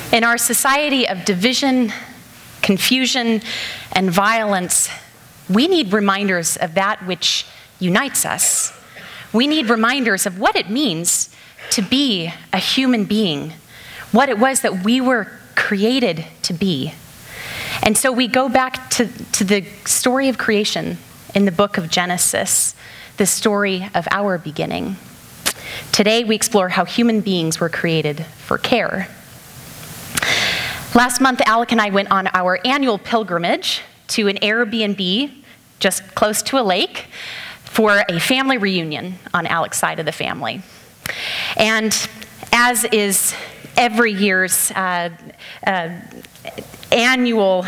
In our society of division, confusion, and violence, we need reminders of that which unites us. We need reminders of what it means to be a human being, what it was that we were created to be. And so we go back to the story of creation in the book of Genesis, the story of our beginning. Today we explore how human beings were created for care. Last month, Alec and I went on our annual pilgrimage to an Airbnb just close to a lake for a family reunion on Alec's side of the family. And as is every year's annual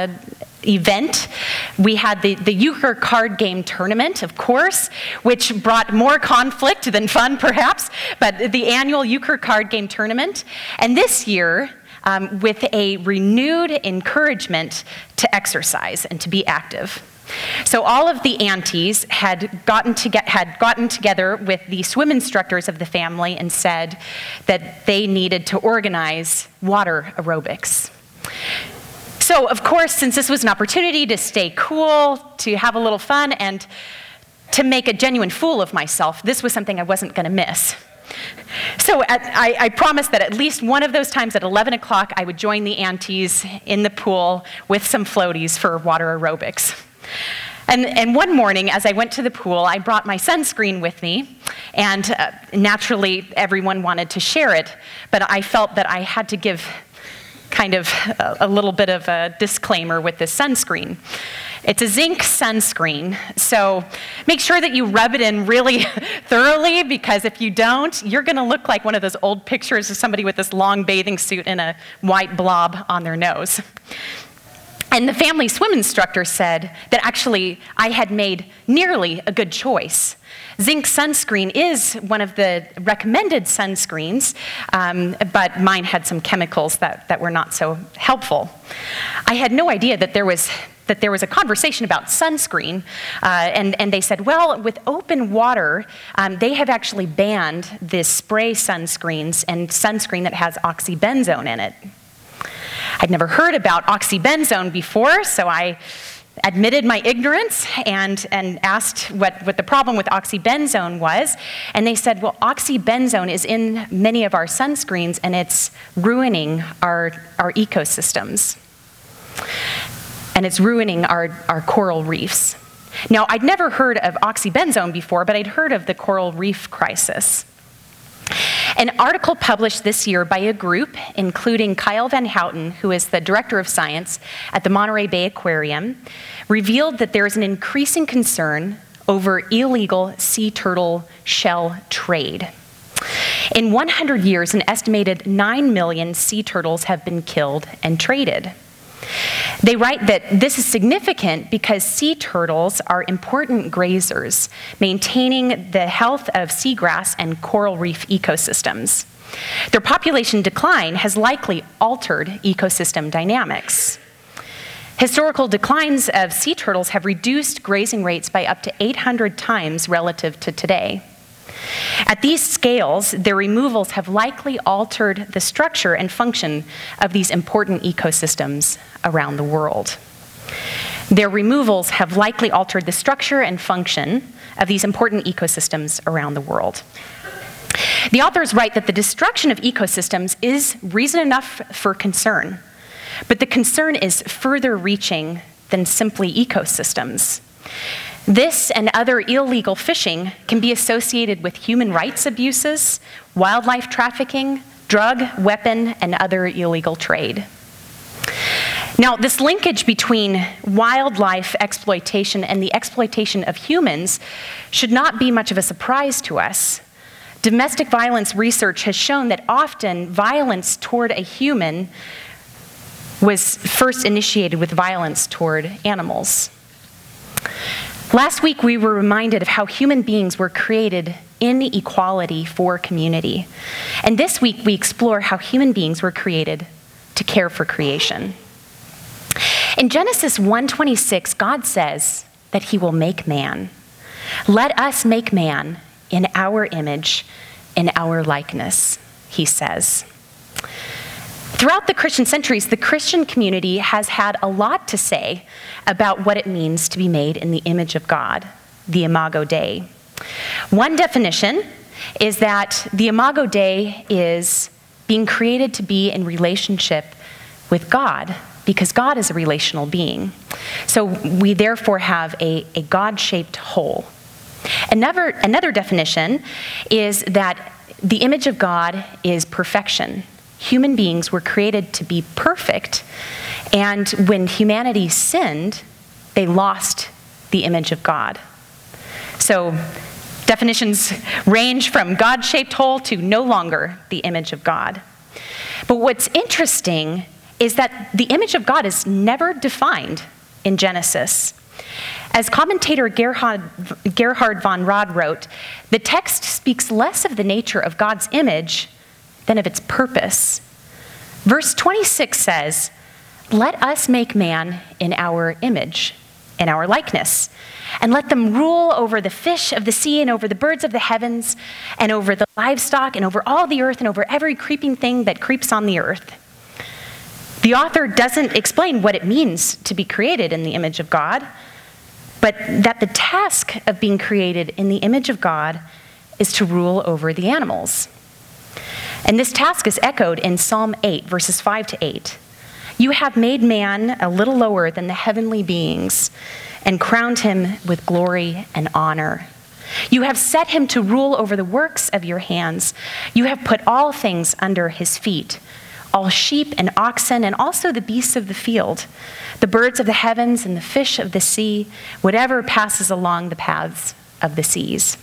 event, we had the euchre card game tournament, of course, which brought more conflict than fun, perhaps, but the annual euchre card game tournament. And this year, with a renewed encouragement to exercise and to be active. So all of the aunties had gotten together with the swim instructors of the family and said that they needed to organize water aerobics. So, of course, since this was an opportunity to stay cool, to have a little fun, and to make a genuine fool of myself, this was something I wasn't going to miss. So I promised that at least one of those times at 11 o'clock, I would join the aunties in the pool with some floaties for water aerobics. And one morning, as I went to the pool, I brought my sunscreen with me, and naturally, everyone wanted to share it, but I felt that I had to give kind of a little bit of a disclaimer with this sunscreen. It's a zinc sunscreen, so make sure that you rub it in really thoroughly, because if you don't, you're going to look like one of those old pictures of somebody with this long bathing suit and a white blob on their nose. And the family swim instructor said that actually I had made nearly a good choice. Zinc sunscreen is one of the recommended sunscreens, but mine had some chemicals that were not so helpful. I had no idea that there was a conversation about sunscreen, and they said, well, with open water, they have actually banned the spray sunscreens and sunscreen that has oxybenzone in it. I'd never heard about oxybenzone before, so I admitted my ignorance and asked what the problem with oxybenzone was. And they said, well, oxybenzone is in many of our sunscreens, and it's ruining our ecosystems. And it's ruining our coral reefs. Now, I'd never heard of oxybenzone before, but I'd heard of the coral reef crisis. An article published this year by a group, including Kyle Van Houten, who is the director of science at the Monterey Bay Aquarium, revealed that there is an increasing concern over illegal sea turtle shell trade. In 100 years, an estimated 9 million sea turtles have been killed and traded. They write that this is significant because sea turtles are important grazers, maintaining the health of seagrass and coral reef ecosystems. Their population decline has likely altered ecosystem dynamics. Historical declines of sea turtles have reduced grazing rates by up to 800 times relative to today. At these scales, their removals have likely altered the structure and function of these important ecosystems around the world. Their removals have likely altered the structure and function of these important ecosystems around the world. The authors write that the destruction of ecosystems is reason enough for concern, but the concern is further reaching than simply ecosystems. This and other illegal fishing can be associated with human rights abuses, wildlife trafficking, drug, weapon, and other illegal trade. Now, this linkage between wildlife exploitation and the exploitation of humans should not be much of a surprise to us. Domestic violence research has shown that often violence toward a human was first initiated with violence toward animals. Last week, we were reminded of how human beings were created in equality for community. And this week, we explore how human beings were created to care for creation. In Genesis 1:26, God says that he will make man. Let us make man in our image, in our likeness, he says. Throughout the Christian centuries, the Christian community has had a lot to say about what it means to be made in the image of God, the Imago Dei. One definition is that the Imago Dei is being created to be in relationship with God, because God is a relational being. So we therefore have a God-shaped whole. Another definition is that the image of God is perfection. Human beings were created to be perfect, and when humanity sinned, they lost the image of God. So definitions range from God-shaped whole to no longer the image of God. But what's interesting is that the image of God is never defined in Genesis. As commentator Gerhard von Rad wrote, the text speaks less of the nature of God's image than of its purpose. Verse 26 says, "Let us make man in our image, in our likeness, and let them rule over the fish of the sea and over the birds of the heavens and over the livestock and over all the earth and over every creeping thing that creeps on the earth." The author doesn't explain what it means to be created in the image of God, but that the task of being created in the image of God is to rule over the animals. And this task is echoed in Psalm 8, verses 5 to 8. "You have made man a little lower than the heavenly beings and crowned him with glory and honor. You have set him to rule over the works of your hands. You have put all things under his feet, all sheep and oxen, and also the beasts of the field, the birds of the heavens and the fish of the sea, whatever passes along the paths of the seas."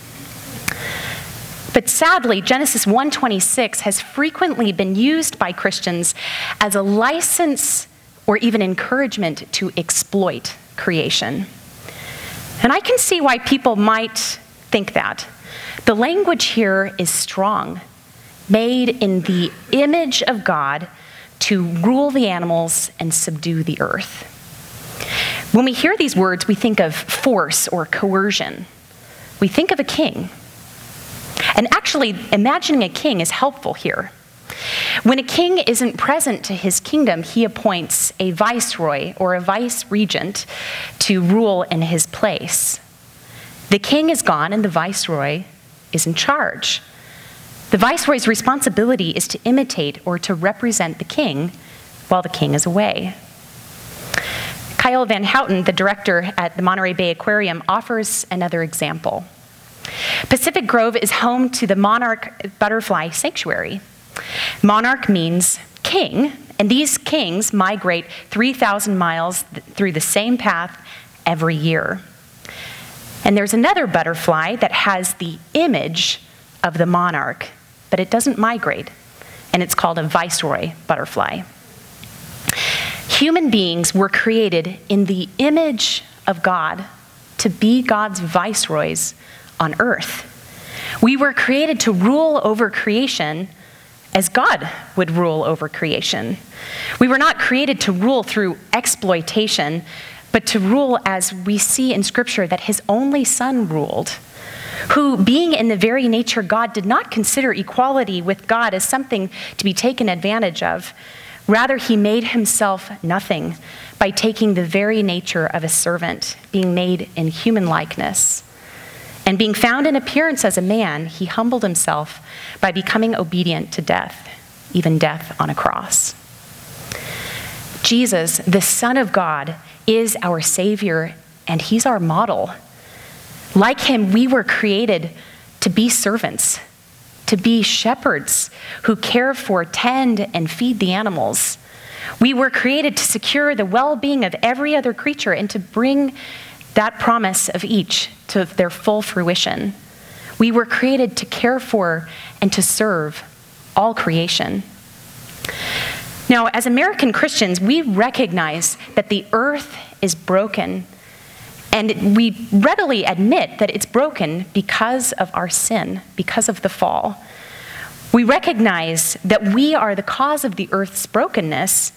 But sadly, Genesis 1:26 has frequently been used by Christians as a license or even encouragement to exploit creation. And I can see why people might think that. The language here is strong. Made in the image of God to rule the animals and subdue the earth. When we hear these words, we think of force or coercion. We think of a king. And actually, imagining a king is helpful here. When a king isn't present to his kingdom, he appoints a viceroy or a vice-regent to rule in his place. The king is gone and the viceroy is in charge. The viceroy's responsibility is to imitate or to represent the king while the king is away. Kyle Van Houten, the director at the Monterey Bay Aquarium, offers another example. Pacific Grove is home to the monarch butterfly sanctuary. Monarch means king, and these kings migrate 3,000 miles through the same path every year. And there's another butterfly that has the image of the monarch, but it doesn't migrate, and it's called a viceroy butterfly. Human beings were created in the image of God to be God's viceroys on earth. We were created to rule over creation as God would rule over creation. We were not created to rule through exploitation, but to rule as we see in Scripture that his only Son ruled, who, being in the very nature God, did not consider equality with God as something to be taken advantage of. Rather, he made himself nothing by taking the very nature of a servant, being made in human likeness. And being found in appearance as a man, he humbled himself by becoming obedient to death, even death on a cross. Jesus, the Son of God, is our Savior, and he's our model. Like him, we were created to be servants, to be shepherds who care for, tend, and feed the animals. We were created to secure the well-being of every other creature and to bring that promise of each to their full fruition. We were created to care for and to serve all creation. Now, as American Christians, we recognize that the earth is broken, and we readily admit that it's broken because of our sin, because of the fall. We recognize that we are the cause of the earth's brokenness,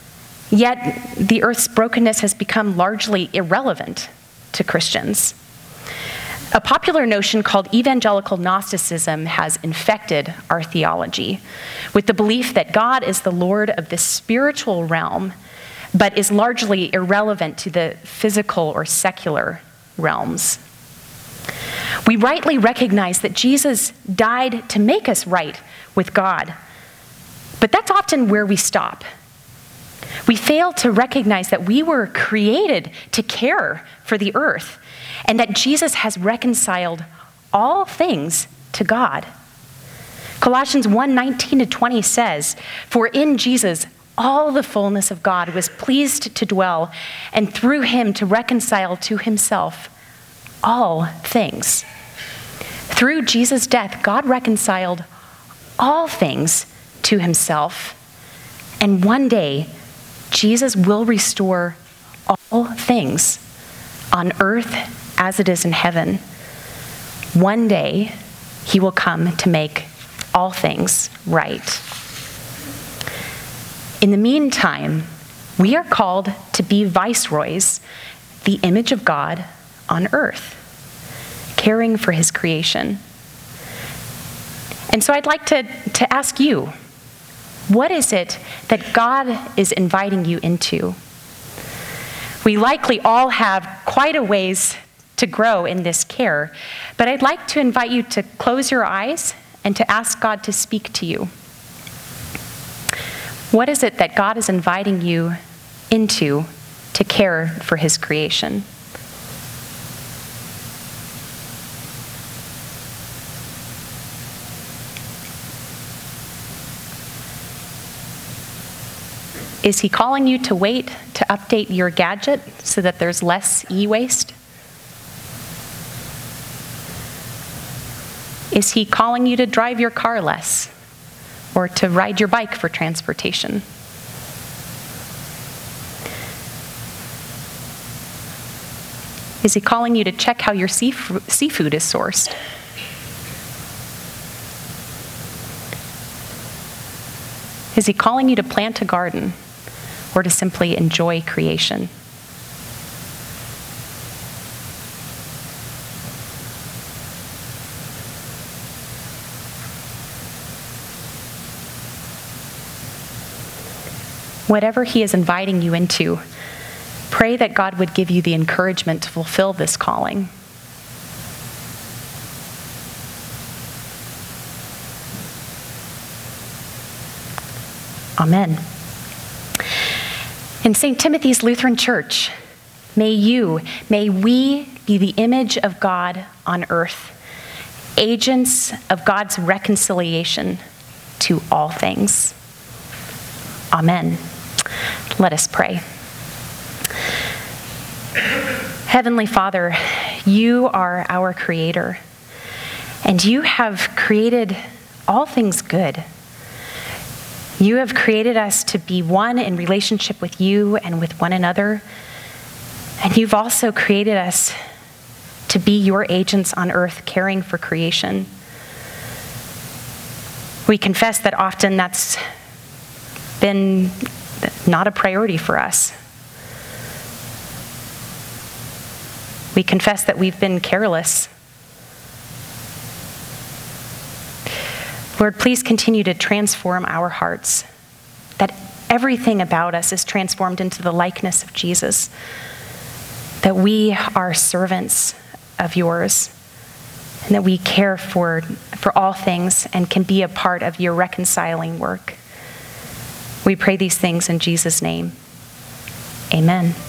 yet the earth's brokenness has become largely irrelevant to Christians. A popular notion called evangelical Gnosticism has infected our theology with the belief that God is the Lord of this spiritual realm, but is largely irrelevant to the physical or secular realms. We rightly recognize that Jesus died to make us right with God, but that's often where we stop. We fail to recognize that we were created to care for the earth and that Jesus has reconciled all things to God. Colossians 1:19-20 says, "For in Jesus all the fullness of God was pleased to dwell, and through him to reconcile to himself all things." Through Jesus' death, God reconciled all things to himself, and one day, Jesus will restore all things on earth as it is in heaven. One day, he will come to make all things right. In the meantime, we are called to be viceroys, the image of God on earth, caring for his creation. And so I'd like to ask you, what is it that God is inviting you into? We likely all have quite a ways to grow in this care, but I'd like to invite you to close your eyes and to ask God to speak to you. What is it that God is inviting you into to care for his creation? Is he calling you to wait to update your gadget so that there's less e-waste? Is he calling you to drive your car less or to ride your bike for transportation? Is he calling you to check how your seafood is sourced? Is he calling you to plant a garden or to simply enjoy creation? Whatever he is inviting you into, pray that God would give you the encouragement to fulfill this calling. Amen. In St. Timothy's Lutheran Church, may we be the image of God on earth, agents of God's reconciliation to all things. Amen. Let us pray. Heavenly Father, you are our Creator, and you have created all things good. You have created us to be one in relationship with you and with one another. And you've also created us to be your agents on earth, caring for creation. We confess that often that's been not a priority for us. We confess that we've been careless. Lord, please continue to transform our hearts, that everything about us is transformed into the likeness of Jesus, that we are servants of yours, and that we care for all things and can be a part of your reconciling work. We pray these things in Jesus' name. Amen.